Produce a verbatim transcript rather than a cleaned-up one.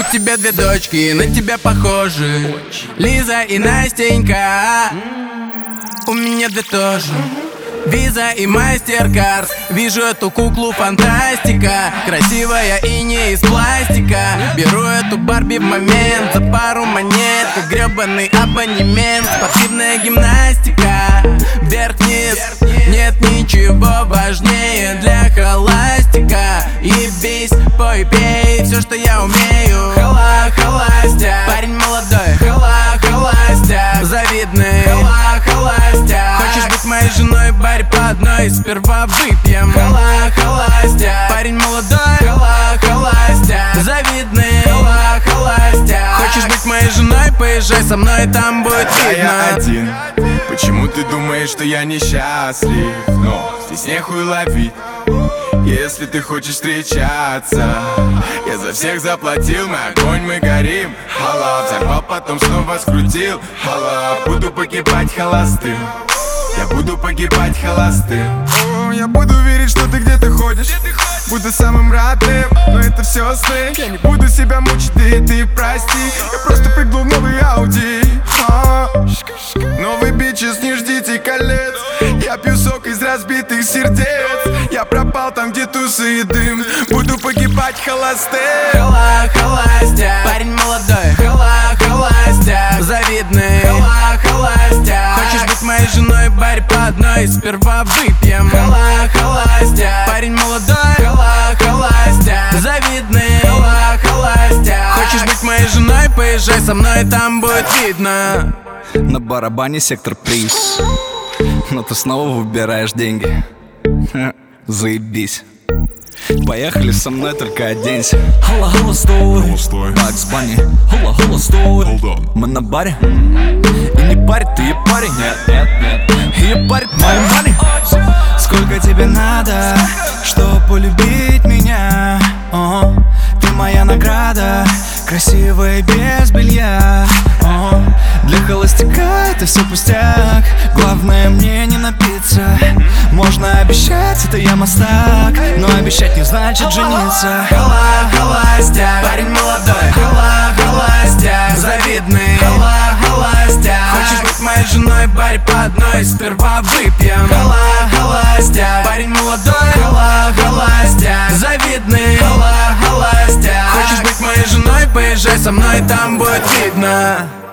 тебя две дочки, на тебя похожи, Лиза и Настенька. У меня две тоже, Виза и Мастеркард. Вижу эту куклу фантастика, красивая и не из пластика. Беру эту Барби в момент, за пару монет, как гребаный абонемент. Спортивная гимнастика, вверх-вниз, нет ничего важнее для холастика. Ебись, пой, пей, все, что я умею. Хала, холастяк, парень молодой, хала, холастяк, завидный, хала, холастяк. Хочешь быть моей женой, барь по одной, сперва выпьем. Хала, холастяк, парень молодой, хала, холастяк, завидный, хала, холастяк. Хочешь быть моей женой, поезжай со мной, там будет видно. Я один, почему ты думаешь, что я несчастлив? Но здесь нехуй ловить, если ты хочешь встречаться. Я за всех заплатил, мы огонь, мы горим. Хала, взорвал, потом снова скрутил. Хала, буду погибать холостым, я буду погибать холостым. О, я буду верить, что ты где-то ходишь, буду самым родным, но это все сны. Я не буду себя мучить, ты, ты прости. Я просто прыгнул в новый Ауди. А, новый бичес, не ждите колец. Я пью сок из разбитых сердец. Я пропал там, где тусы и дым. Буду погибать холостым. Хала, холастяк, парень молодой, хала, холастяк, завидный, хала, холастяк. Хочешь быть моей женой, барь по одной, сперва выпьем. Хала, холастяк, парень молодой, хала, холастяк, завидный, хала, холастяк. Хочешь быть моей женой, поезжай со мной, там будет видно. На барабане сектор приз, но ты снова выбираешь деньги. Заебись. Поехали со мной, только оденься. Хала, холостой, Бакс Банни. Хала, холостой, мы на баре. И не парит, ты парень. Нет, нет, нет. И парит моим мани. Сколько тебе надо, чтоб полюбить меня? О, ты моя награда, красивая без белья. О, для холостяка это все пустяк, главное мне не напиться. Можно обещать, это я мастак, но обещать не значит жениться. Хала, холастяк, парень молодой, хала, холастяк, завидный, хала, холастяк. Хочешь быть моей женой, барь по одной, сперва выпьем. Хала, холастяк, парень молодой, хала, холастяк, завидный, хала, холастяк. Хочешь быть моей женой, поезжай со мной, там будет видно.